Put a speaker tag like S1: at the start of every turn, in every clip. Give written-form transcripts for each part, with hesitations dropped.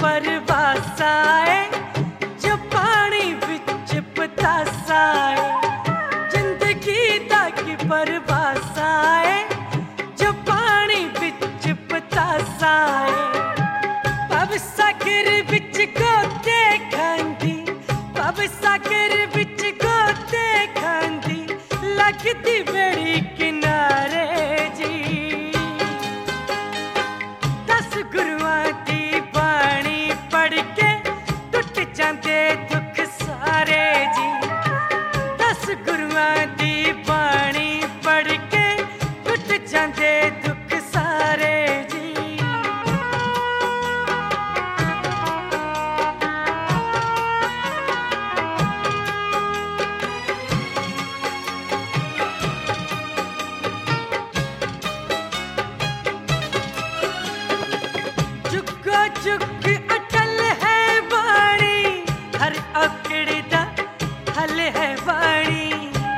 S1: परवासा है जो पानी विच पतासा है। जिंदगी दा की परवासा है जो पानी विच पतासा है। पब सागर विच गोते खांदी, पब सागर विच गोते खांदी, लगदी बड़ी किनारे जी। 10 गुरुआं दी बाणी पढ़ के टुट जांदे दुख सारे जी। 10 गुरुआं दी बाणी पढ़ के टुट जांदे दुख सारे जी। जुगो जुग अटल है वाणी, हर औकड़ दा हल है वाणी।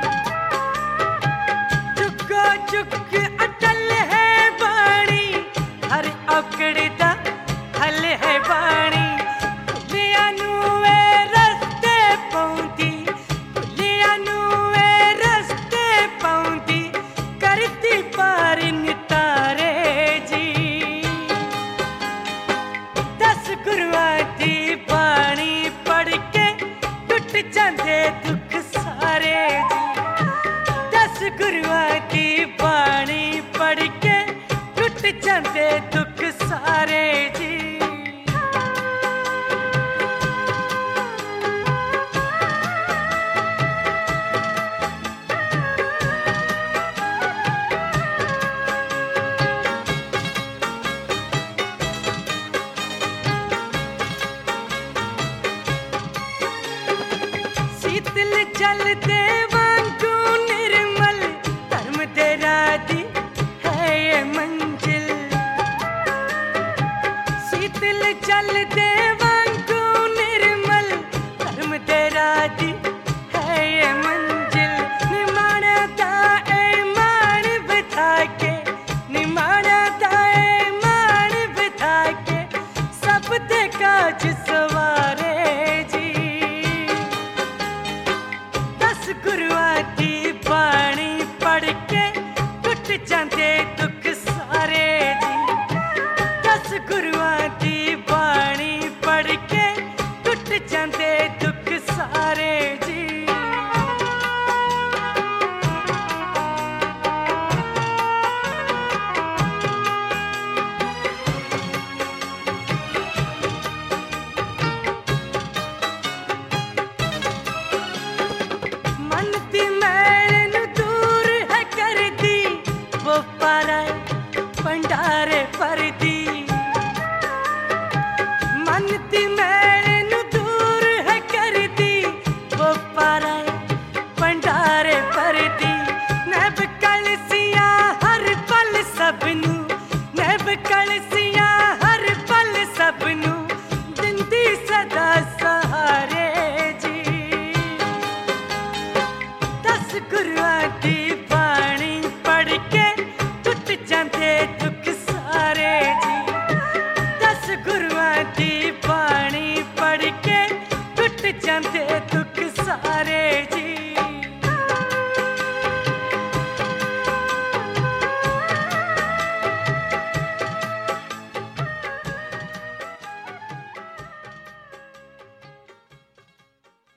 S1: जुगो जुग अटल है वाणी, हर औकड़ दा हल है वाणी। भुलिया नू ए रस्ते पाउंदी, भुलिया नू ए रस्ते पाउंदी, करदी पार नितारे जी। 10 गुरुआं दी बाणी पढ़ के टुट जांदे दुख सारे जी। 10 गुरुआं दी बाणी पढ़ के टुट जांदे दुख सारे जी। शीतल जल दे वांगू निर्मल, धर्म दे राधी है ये मंजिल। शीतल जल दे वांगू निर्मल, धर्म दे राधी है ये मंजिल। निमाणा दा ईमान बिठा के, निमाणा दा ईमान बिठा के, सब दे काज सवारे जी। 10 गुरुआं दी बाणी पढ़ के टुट जांदे दुख सारे जी। 10 गुरुआं दी बाणी पढ़ के टुट जांदे दुख सारे जी। मन दी मैल नू दूर है करदी, वो पारा भंडारे भरदी। मन दी मैल नू दूर है करदी, वो पारा भंडारे भरदी। नैब कलसियां हर पल सबनू, नैब कलसियां हर पल सबनू, दिंदी सदा सहारे जी। 10 गुरुआं दी बाणी पढ़ के टुट जांदे दुख सारे जी। 10 गुरुआं दी बाणी पढ़ के टुट जांदे